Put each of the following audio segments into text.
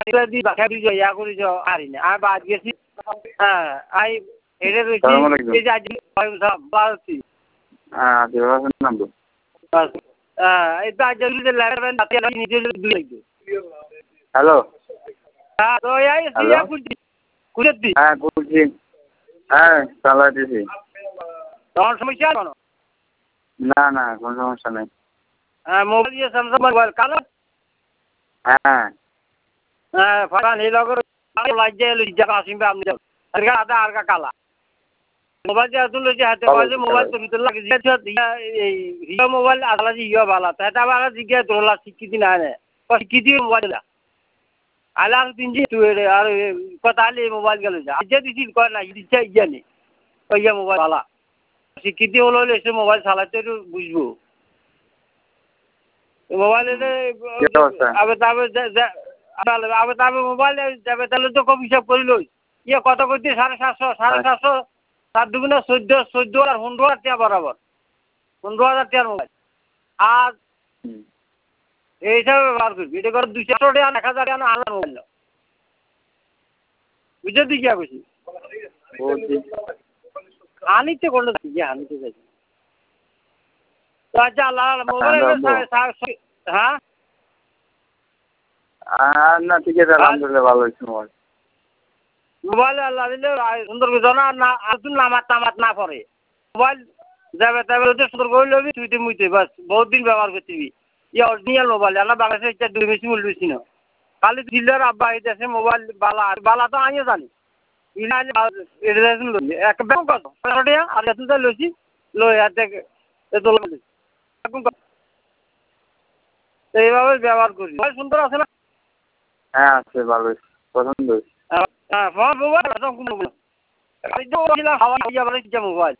দি বাখা দি ইয়া করি যাও আরি না আর বাদ গেছি হ্যাঁ আই এটা রয়েছে এই যে আজ বাড়ছি দেওয়ার নাম এই তো আজ যদি লাগবেন তাতে নিজে দুই লাগবে হ্যালো হ্যাঁ তো এই সিয়া কুলছি কুলছি হ্যাঁ কুলছি হ্যাঁ চালাতেছি তোমার সমস্যা কোনো না না কোনো সমস্যা নেই হ্যাঁ মোবাইল দিয়ে স্যামসাং মোবাইল কালো হ্যাঁ হ্যাঁ ফাটা নীল করে লাইজে জায়গা আসিবে আপনি আর আদা আর কালা মোবাইল দিয়ে আসলে যে হাতে বাজে মোবাইল তো ভিতর লাগে দিয়া এই হিও মোবাইল আসলে যে হিও ভালো তাতে আবার জিজ্ঞাসা তোলা শিক্ষিত না নে শিক্ষিত মোবাইল আলার তিনজি তুই আর কথা আলে মোবাইল গেল যা যে দিছি কয় না ইচ্ছা ইয়া নেই ওই মোবাইল ভালো শিক্ষিত হলো এসে মোবাইল চালাতে একটু বুঝবো মোবাইলে আবে তবে মোবাইলে যাবে তাহলে তো কম হিসাব করিল ইয়ে কত করতে 750 750 7 দুগুণে 14 আর 15,000 টাকা বরাবর 15,000 টাকার মোবাইল আর এই হিসাবে ব্যবহার করবি এটা করে 200 টাকা 1000 টাকা না আলাদা মোবাইল বুঝে দিই কি কইছি আনিতে করলে কি আনিতে যাই তো আচ্ছা মোবাইল হ্যাঁ না ঠিক আছে আলহামদুলিল্লাহ ভালো হয়েছে মোবাইল আল্লাহ দিলে সুন্দর করে না আর তুই নামাত না পড়ে মোবাইল যাবে তবে সুন্দর করে লবি তুই মুইতে বাস বহুত দিন ব্যবহার করতিবি ইয়া অরিজিনাল মোবাইল না বাংলাদেশে এটা দুই বেশি মূল্য বেশি না খালি দিলার আব্বা আইতেছে মোবাইল বালা তো আমিও জানি এক ব্যাংক কত আর এত লইছি লই আর দেখ এত এইভাবে ব্যবহার করি মোবাইল সুন্দর আছে না হ্যাঁ আছে ভালো পছন্দ হ্যাঁ ফোন মোবাইল মোবাইল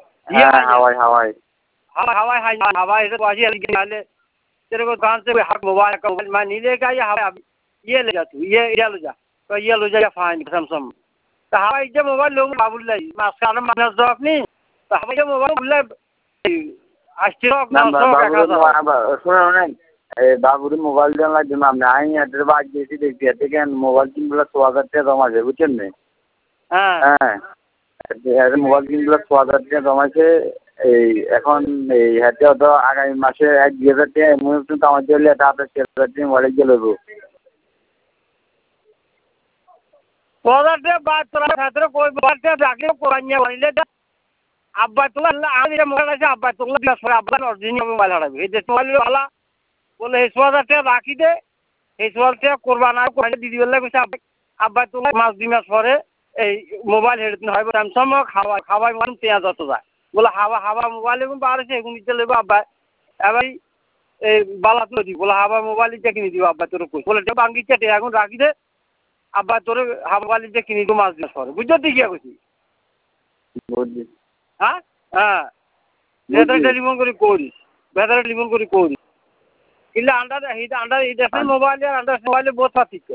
हवाई से बाजी अलग नाले तेरे को दुकान से हक मोबाइल का मोबाइल मैं नहीं लेगा ये हवा ये ले जा तू ये ले जा तो ये ले जा फाइन सैमसंग तो हवाई जब मोबाइल लोग बाबुल्ला मास्टर मानस दो अपनी तो हवाई जब मोबाइल बुल्ला अस्टिरोक ना শুনুন বাবুর মোবাইল দেওয়ার লাগবে না আপনি আমি এদের বাদ দিয়েছি দেখছি এতে কেন মোবাইল কিনগুলো 6,000 টাকা জমাছে বুঝছেন না হ্যাঁ মোবাইল কিনগুলো 6,000 টাকা জমাইছে এই এখন এই হাতে হয়তো আগামী মাসে 1-2,000 টাকা এমন কিন্তু আমার জন্য এটা আপনার 6,000 টাকা মোবাইল গেলে 6,000 টাকা বাদ তোরা ছাত্র কই মোবাইল টাকা রাখলে কোরাইয়া বলিলে আব্বা তোলা আমি মোবাইল আছে আব্বা তোলা দিস আব্বা অরিজিনাল মোবাইল হারাবে এই যে মোবাইল ভালো বলে 6,000 টাকা রাখি দে এই 6,000 টাকা করবা না কোরাইয়া দিদি বললে কইছে আব্বা তোলা মাস 2 মাস পরে এই মোবাইল হেডতে হয় স্যামসাং খাওয়াই মান পেঁয়াজ যত যায় বলে হাওয়া মোবাইল এবং বাড়ছে এখন নিতে লেবো আব্বা এবার এই বালা তুলে দি বলে হাওয়া মোবাইল দিয়ে কিনে দিব আব্বা তোর কই বলে বাঙ্গি চেটে এখন রাখি দে আব্বা তোর হাওয়া মোবাইল দিয়ে কিনে দিব মাস 2 মাস পরে বুঝতে কি কইছি বুঝছি হ্যাঁ হ্যাঁ ভেতরে টেলিফোন করে করিস ভেতরে টেলিফোন করে করিস কিন্তু আন্ডার এটা মোবাইল আর আন্ডার মোবাইলে বহুত পার্থক্য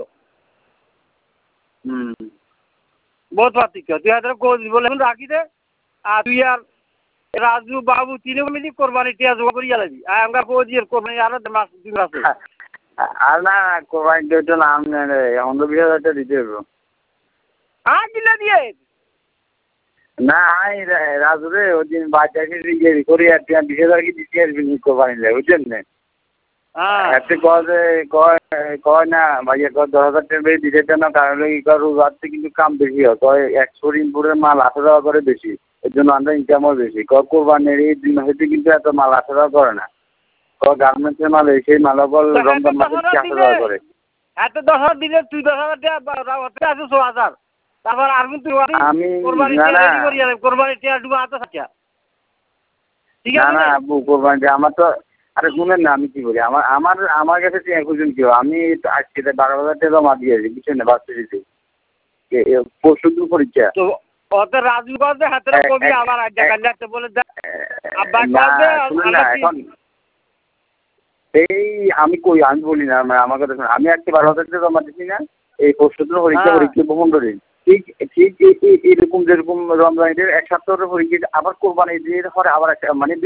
বহুত পার্থক্য তুই হাতে করিস বলে এখন রাখি দে আর তুই আর রাজু বাবু তিনে মিলি কোরবানি টিয়া জোগাড় করে যাবি আর আমরা কোজি কোরবানি আর মাস 2 মাস আর না কোরবানি তো নাম নেই অন্য 20,000 টাকা দিতে হবে হ্যাঁ দিলে দিয়ে না আই রাজু রে ওই দিন বাচ্চাকে দিয়ে করি আর 20,000 কি দিতে আসবি কোরবানি লাগে বুঝছেন না এতে কয় না ভাইয়া 10,000 টাকা বেশি দিতে না তাহলে কি করু রাত্রে কিন্তু কাম বেশি হয় কয় 100 ইনপুটের মাল 8 টাকা করে বেশি এর জন্য আমরা ইনকামও বেশি কোরবানির এই 2 মাসে কিন্তু এত মাল 8 টাকা করে না গার্মেন্টসের মাল সেই মাল বল রমজান মাসে 4 টাকা করে এত 10,000 দিলে তুই 10,000 টাকা আছে 6,000 তারপর আর কিন্তু আমি কোরবানি টিয়া ডুবা হাতে থাকে ঠিক আছে না আব্বু কোরবানি আমার তো আরে শুনেন না আমি কি বলি আমার কাছে টিয়া খুঁজুন কেউ আমি আজকে 12,000 টাকা জমা দিয়েছি বুঝছেন না বাচ্চা দিতে পরশুদিন পরীক্ষা তো ওতে রাজু কাছে হাতে কবি আবার আজ কাল্লাতে বলে আব্বা কাছে এখন এই আমি বলি না আমার কথা শুনুন আমি আজকে 12,000 টাকা জমা দিচ্ছি না এই পরশুদিন পরীক্ষা 15 দিন ঠিক এরকম যেরকম রমজান ঈদের 1 সপ্তাহের পরীক্ষা আবার কোরবানি ঈদের পরে আবার একটা মানে